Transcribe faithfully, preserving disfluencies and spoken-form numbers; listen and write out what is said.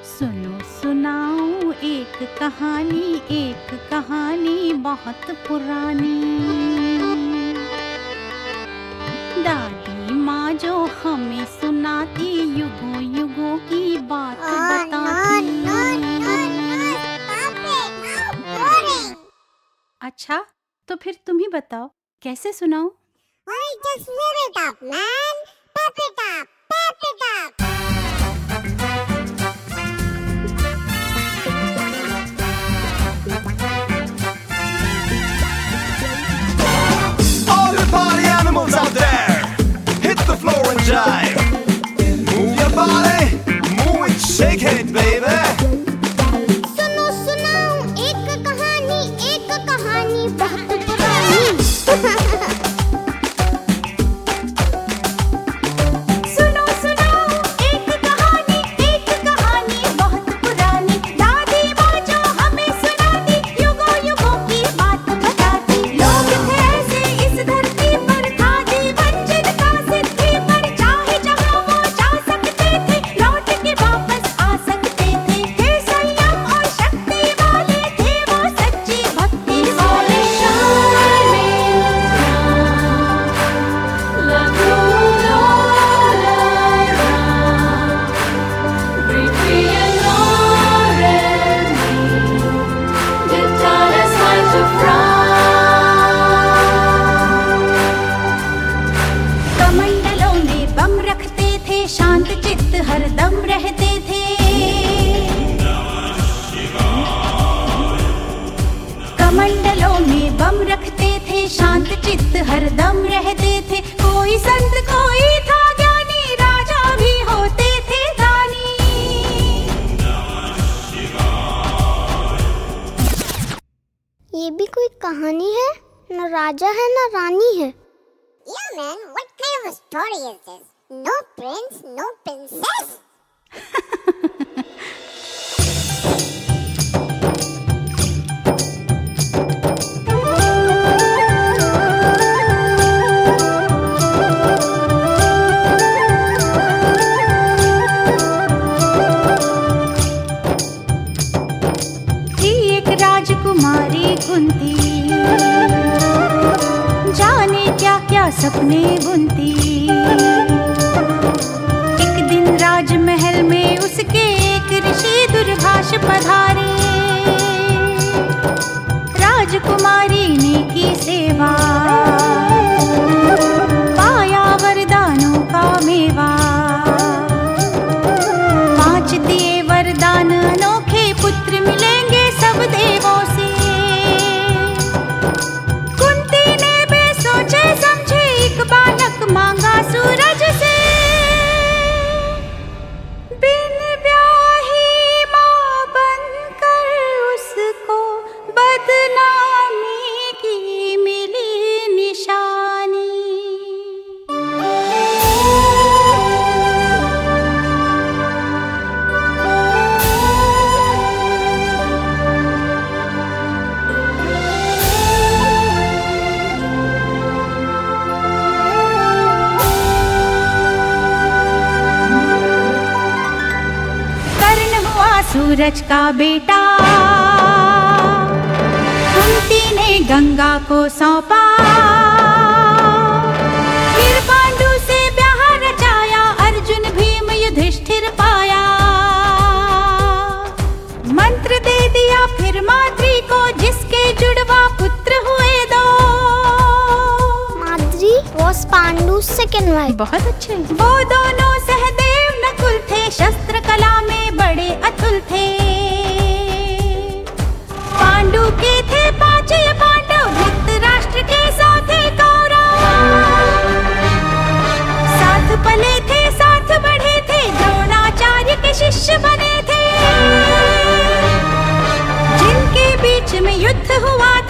सुनो सुनाऊं एक कहानी, एक कहानी बहुत पुरानी। दादी माँ जो हमें सुनाती, युगों युगों की बात बताती। अच्छा, तो फिर तुम ही बताओ कैसे सुनाऊं? Just live it up, man. Pep it up, pep it up. All the party animals out there, hit the floor and jive. Move your body, move it, shake it, baby. सुनो सुनाऊं एक कहानी, एक कहानी बहुत पुरानी। शांत चित्त हरदम रहते थे। कमंडलों में बम रखते थे, शांत चित्त हरदम रहते थे। कोई संत कोई था ज्ञानी, राजा भी होते थे दानी। ये भी कोई कहानी है? न राजा है न रानी है। Yeah man, what kind of a story is this? No prince, no princess. थी एक राजकुमारी कुंती, जाने क्या क्या सपने बुनती। राजमहल में उसके एक ऋषि दुर्भाष पधारे। राजकुमारी ने की सेवा, पाया वरदानों का मेवा। पांच दिए वरदान अनोखे, पुत्र मिलेंगे सब देवों से। कुंती ने बेसोचे समझे एक बालक मांगा सूरज से। बदनामी की मिली निशानी। कर्ण हुआ सूरज का बेटा, कुंती ने गंगा को सौंपा। फिर पांडु से ब्याह रचाया, अर्जुन भीम युधिष्ठिर पाया। मंत्र दे दिया फिर माद्री को, जिसके जुड़वा पुत्र हुए दो। Madri was पांडु's second wife। बहुत अच्छे। वो दोनों सहदेव नकुल थे, शस्त्र कला में बड़े अतुल थे। पांडु के थे पांच पांडव, धृतराष्ट्र के साथे कौरव। साथ पले थे साथ बढ़े थे, द्रोणाचार्य के शिष्य बने थे। जिनके बीच में युद्ध हुआ